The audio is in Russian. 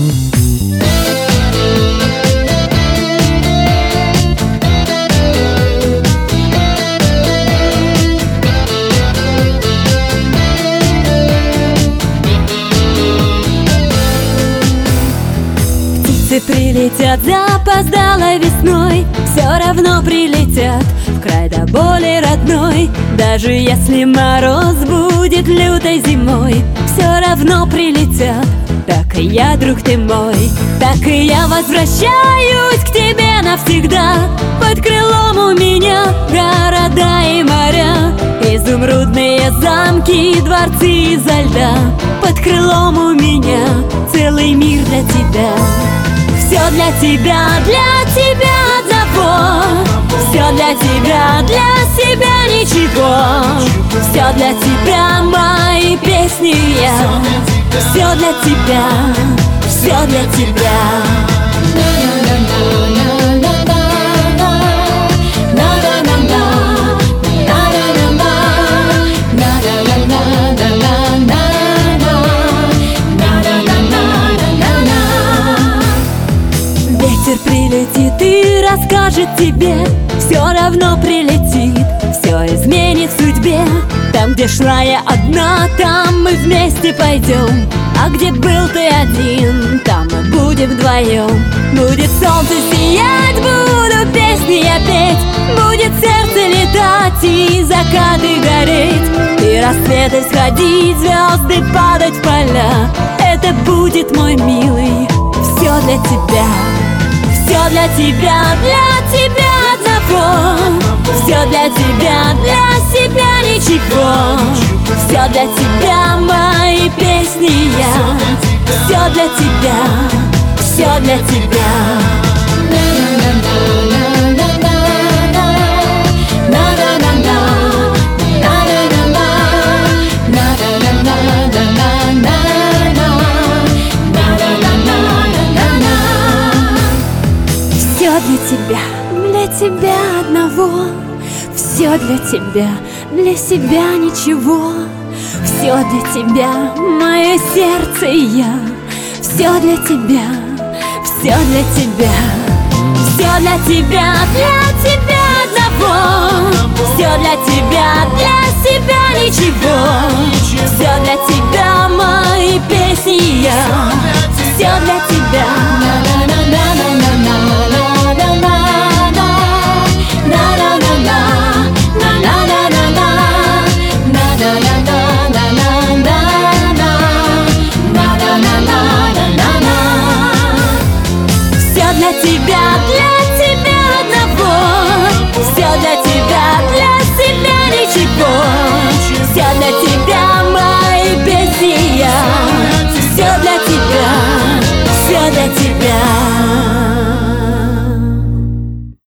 Птицы прилетят запоздало весной, все равно прилетят в край до боли родной. Даже если мороз будет лютой зимой, все равно прилетят. Так и я, друг ты мой, так и я возвращаюсь к тебе навсегда. Под крылом у меня города и моря, изумрудные замки, дворцы изо льда. Под крылом у меня целый мир для тебя. Все для тебя одного. Все для тебя, для себя ничего. Все для тебя мои песни я. Все для тебя, все для тебя. Ветер прилетит и расскажет тебе, все равно прилетит, все изменит в судьбе. Там, где шла я одна, там мы вместе пойдем. А где был ты один, там мы будем вдвоем. Будет солнце сиять, буду песни я петь, будет сердце летать и закаты гореть, и рассветы сходить, звезды падать в поля. Это будет, мой милый, все для тебя. Все для тебя одного. Все для тебя, для себя ничего. Все для тебя мои песни я. Все для тебя, все для тебя. Для тебя одного. Все для тебя, для себя ничего. Все для тебя, мое сердце и я. Все для тебя, все для тебя. Все для тебя одного. Все для тебя, для себя ничего. Все для тебя, мои песни я. Все для тебя. Для тебя одного. Все для тебя, для себя ничего. Все для тебя.